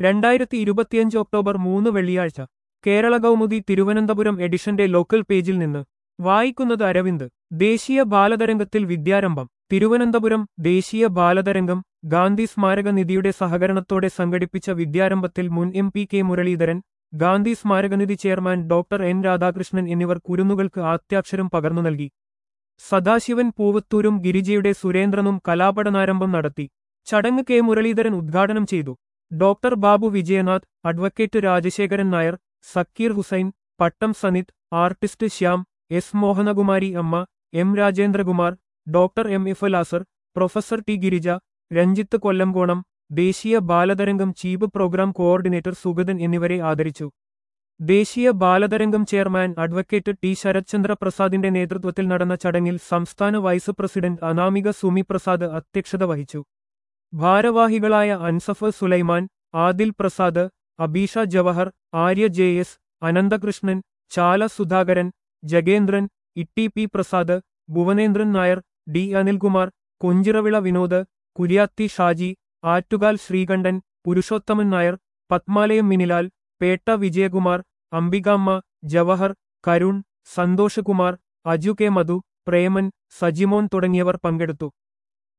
2025 October 3 വെള്ളിയാഴ്ച കേരള കൗമുദി തിരുവനന്തപുരം എഡിഷന്റെ local പേജിൽ നിന്ന് വായിക്കുന്നത് അരവിന്ദ്. ദേശീയ ബാലതരംഗത്തിൽ വിദ്യാരംഭം. തിരുവനന്തപുരം ദേശീയ ബാലതരംഗം ഗാന്ധി സ്മാരക നിധിയുടെ സഹകരണത്തോടെ സംഘടിപ്പിച്ച വിദ്യാരംഭത്തിൽ മുൻ MP കെ മുരളീധരൻ, ഗാന്ധി സ്മാരകനിധി ചെയർമാൻ ഡോക്ടർ N രാധാകൃഷ്ണൻ എന്നിവർ കുരുന്നുകൾക്ക് ആദ്യാക്ഷരം പകർന്നു നൽകി. സദാശിവൻ പൂവത്തൂരും ഗിരിജയുടെ സുരേന്ദ്രനും കലാപഠനാരംഭം നടത്തി. ചടങ്ങ് കെ മുരളീധരൻ ഉദ്ഘാടനം ചെയ്തു. Doctor Babu Vijayanath, advocate Rajasekharan Nair, Zakir Hussain, Pattam Sanith, artist Shyam, S Mohanakumari Amma, M Rajendrakumar, doctor MF Lazar, professor T Girija, Ranjith Kollamkonam, ദേശീയ Balatharangam chief programme coordinator Sugathan എന്നിവരെ ആദരിച്ചു. ദേശീയ Balatharangam chairman advocate T Sarathchandra പ്രസാദിന്റെ നേതൃത്വത്തിൽ നടന്ന ചടങ്ങിൽ സംസ്ഥാന വൈസ് പ്രസിഡന്റ് അനാമിക സുമി പ്രസാദ് അധ്യക്ഷത വഹിച്ചു. ഭാരവാഹികളായ Ansaf Sulaiman, Adil Prasad, Abeesha Jawahar, Arya JS, Ananthakrishnan, Chala Sudhakaran, Jagendran, Itty P Prasad, Bhuvanendran Nair, D Anilkumar, Konchiravila Vinod, Kuriyathi Shaji, Attukal Sreekantan, Purushothaman Nair, Padmalayam Minilal, Petta Vijayakumar, Ambikamma, Jawahar, Karun, Santhoshkumar, Aju K Madhu, Preman, Sajimon തുടങ്ങിയവർ പങ്കെടുത്തു.